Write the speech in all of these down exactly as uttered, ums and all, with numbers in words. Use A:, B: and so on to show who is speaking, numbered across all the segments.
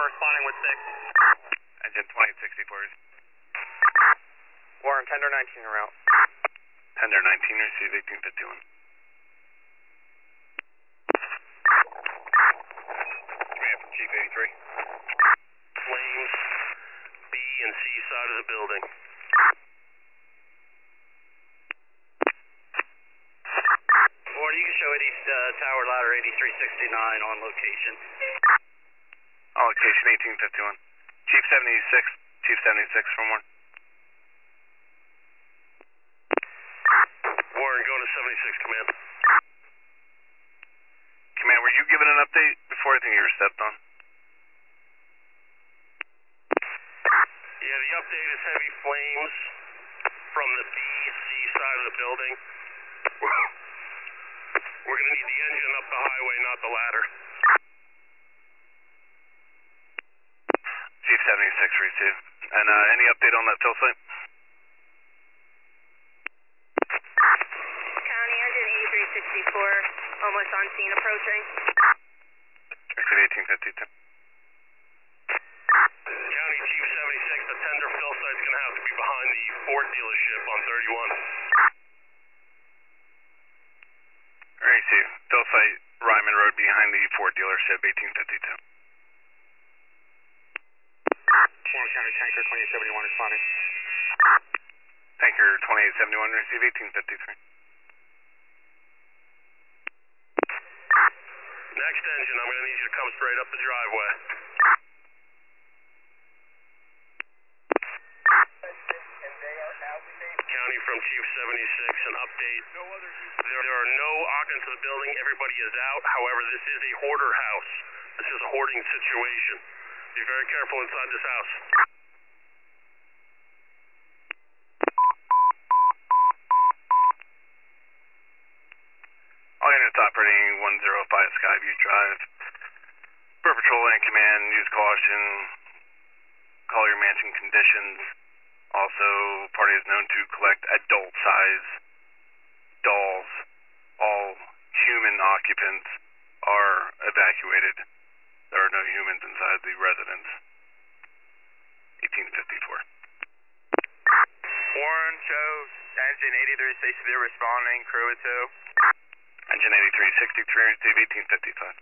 A: responding with six.
B: Engine twenty sixty-four.
A: Warren, tender nineteen en route.
B: Tender nineteen, receive eighteen fifty-one. Command from Chief eighty-three.
C: Flames, B and C side of the building.
A: Warren, you can show Eddie uh, Tower Ladder eighty-three sixty-nine on location.
B: On location eighteen fifty-one. Chief seventy-six, Chief seventy-six from one.
C: Warren, going to seventy-six, command.
B: Command, were you given an update before? I think you were stepped on.
C: Yeah, the update is heavy flames from the B C side of the building. We're going to need the engine up the highway, not the ladder.
B: Chief seventy-six, receive. And uh, any update on that fill site?
D: County engine eighty-three sixty-four, almost on scene approaching.
B: Receive eighteen fifty-two.
C: County Chief seventy-six, the tender fill site's going to have to be behind the Ford dealership on thirty-one.
B: Receive. Fill site, Ryman Road behind the Ford dealership, eighteen fifty-two.
A: Warren County Tanker twenty-eight seventy-one responding.
B: Tanker twenty-eight seventy-one, receive eighteen fifty-three.
C: Next engine, I'm going to need you to come straight up the driveway. County from Chief seventy-six, an update. There, there are no occupants of the building. Everybody is out. However, this is a hoarder house. This is a hoarding situation. Be very careful inside this house.
B: All units operating one oh five Skyview Drive. For patrol and command, use caution. Call your mansion conditions. Also, party is known to collect adult size dolls. All human occupants are evacuated. There are no humans inside the residence. eighteen fifty-four.
A: Warren, show engine eighty-three sixty-three responding, crew at two.
B: Engine eighty-three sixty-three, receive eighteen fifty-five.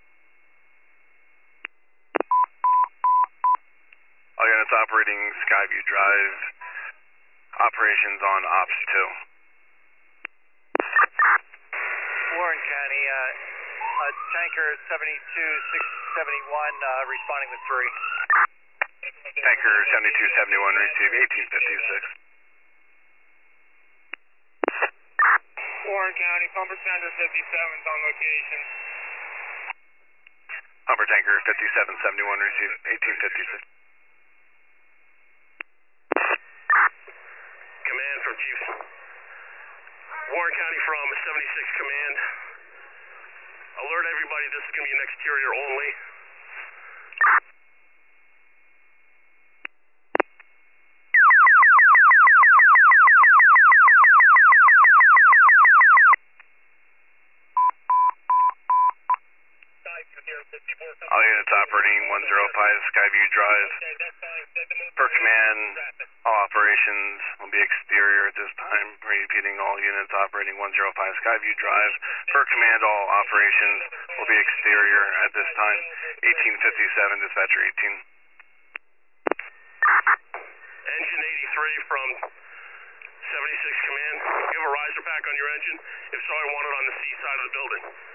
B: All units operating Skyview Drive. Operations on Ops two.
A: Warren County, uh, uh, Tanker seventy-two six seventy-one uh, responding with three.
B: Tanker seventy-two seventy-one, receive eighteen fifty-six.
A: Warren County, Pumper Center fifty-seven on location.
B: Pumper Tanker fifty-seven seventy-one, receive eighteen fifty-six.
C: Command from Chief Warren County from seventy-six Command. Alert everybody, this is going to be an exterior only.
B: All units operating one oh five Skyview Drive. Per command, all operations will be exterior at this time. Repeating, all units operating one oh five Skyview Drive. Per command, all operations will be exterior at this time. eighteen fifty-seven, dispatcher eighteen.
C: Engine eighty-three from seventy-six Command. You have a riser pack on your engine? If so, I want it on the C side of the building.